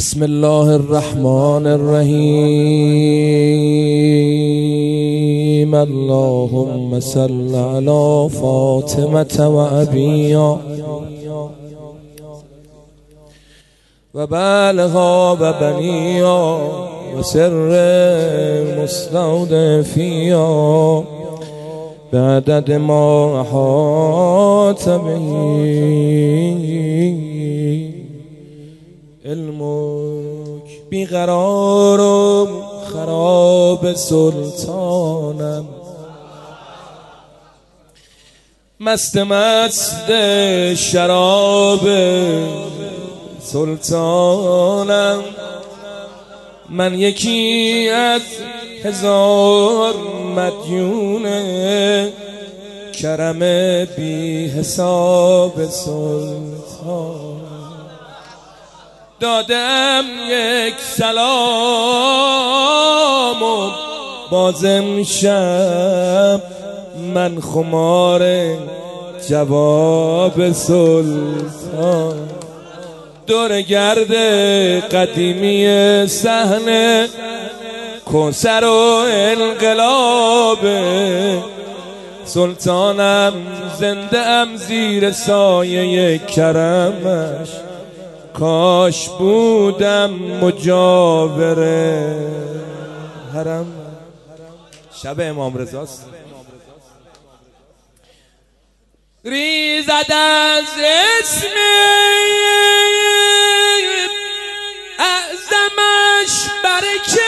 بسم الله الرحمن الرحیم. اللهم صل على فاطمة و ابیها و بعلها و بنیها و سر مستودفیها بعدد ما احاط به علمک. بیقرار و خراب سلطانم، مست شراب سلطانم. من یکی از هزار مدیون کرم بی حساب سلطان. دادم یک سلام و باز امشب من خمار جواب سلطان. دور گرد قدیمی صحنه کوثر و انقلاب سلطانم. زنده ام زیر سایه کرمش، کاش بودم مجاور حرم. شب امام رضاست. ریزد از اسم اعظمش برکت،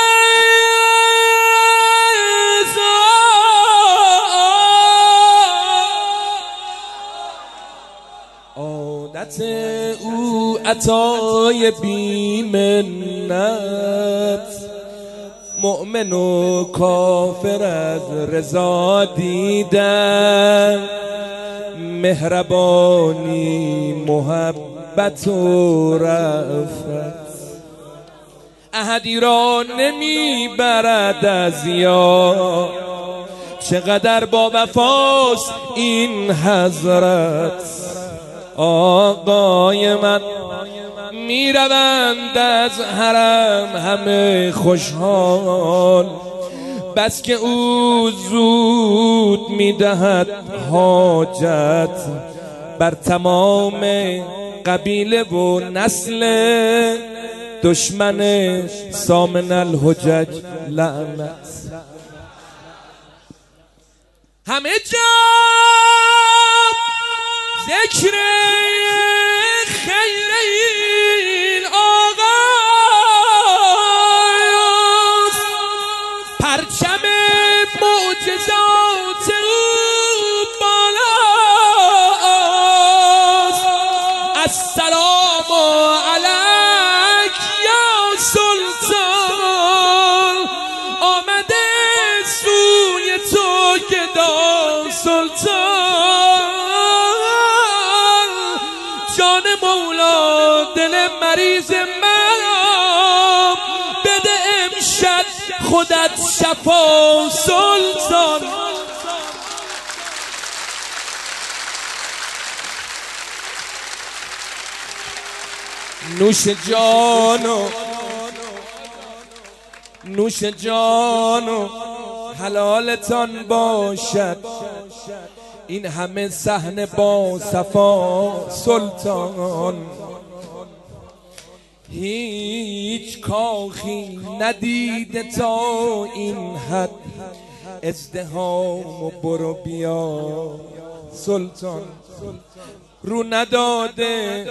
عادت او عطای بی منت. مؤمن و کافر از رضا دیدن، مهربانی محبت و رأفت. احدی را نمی برد از یاد، چقدر با وفاست این حضرت. آقای من می روند از حرم همه خوشحال، بس که او زود می دهد حاجت بر تمام قبیله و نسل دشمن سامن الحجج لعنت. همه جا ذکر خیر این آقاست، پرچم معجزات او بالاست. السلام علیک یا سلطان، آمده سوی تو گدا سلطان. جان مولا دل مریض من بده امشب خودت شفا سلطان. نوش جان و حلالتان باشد، این همه صحنه با صفا سلطان. هیچ کاخی ندیده تا این حد ازدحام و برو بیا سلطان. رو نداده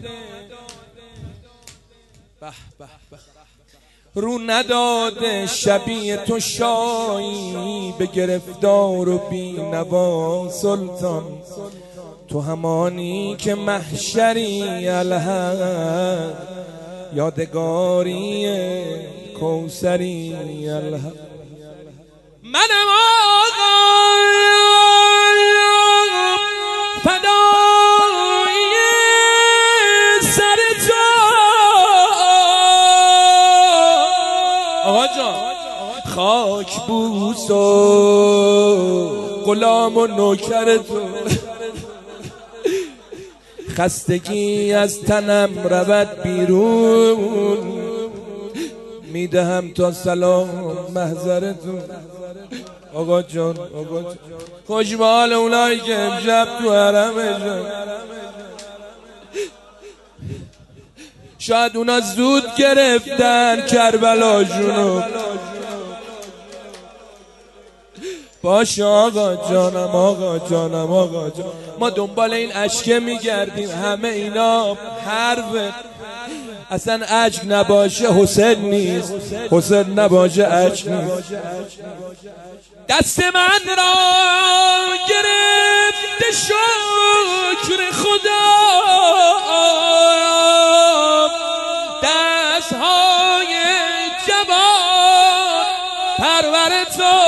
رو نداده شبیه تو شایی به گرفتار و بی نوا سلطان. تو همانی که محشری الحق، یادگاری کوثری الحق. منم آقای فدای سر تو. آقا جان خاک بوس و غلام و نوکر تو، خستگی از تنم رود بیرون. میدهم تا سلام محضرتون. آقا جان آقا جان، خوش به حال اونایی که امشب تو حرمشن. شاید اونا زود گرفتن کربلاشونو. باشه آقا جانم آقا جانم آقا جان، ما دنبال این اشکه میگردیم، همه اینا حرفه. اصلا اشک نباشه حسین نیست، حسین نباشه اشک نیست. دست من را گرفت شکر خدا، دستهای جوان پرور تو.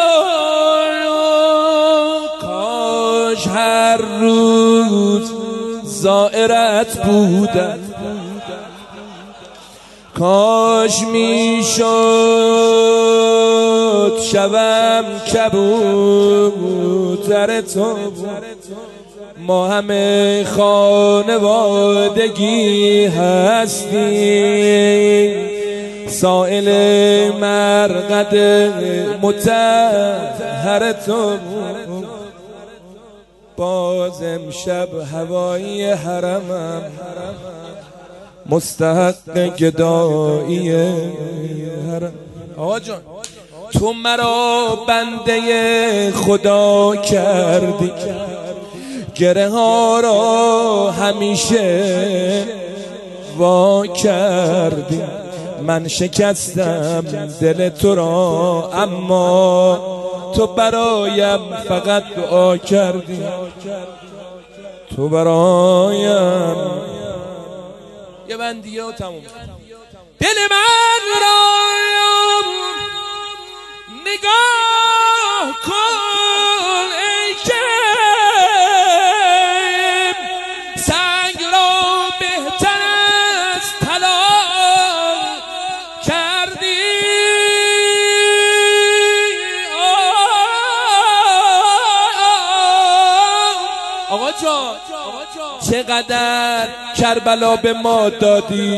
کاش هر روز زائرت بودم، کاش میشد شبم کبوتر تو. ما همه خانوادگی هستیم، سائل مرقد مطهر تو. باز امشب هوایی حرمم مستحق گدایی حرم. آقا جان تو مرا بنده خدا کردی، گره ها را همیشه وا کردی. من شکستم دل تو را، اما تو برایم فقط دعا کردی. تو برایم یه بندیه و تموم. دل من را نگاه کن ای که سنگ را بهتر از طلا کردی. آقا جان چقدر کربلا به ما دادی،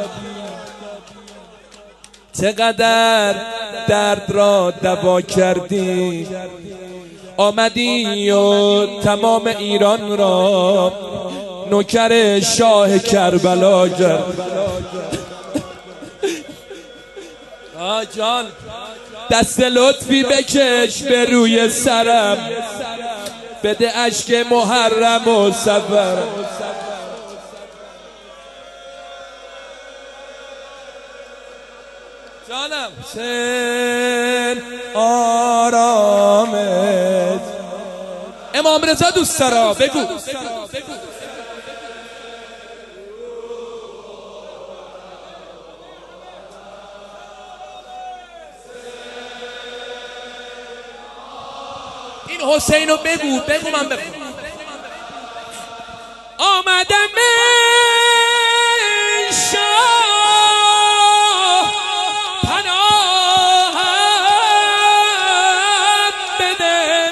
چقدر درد را دوا کردی. آمدی و تمام ایران را نوکر شاه کربلا کرد. آه جان دست لطفی بکش به روی سرم، بده اشک محرم و صبر. جانم حسین آرامت. امام رضا دوست دارا بگو. این حسین رو بگو من بگو. آمدم شاه پناهم بده.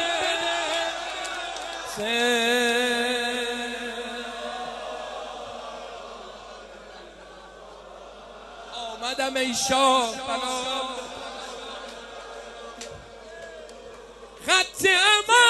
آمدم ای شاه پناهم. خط امان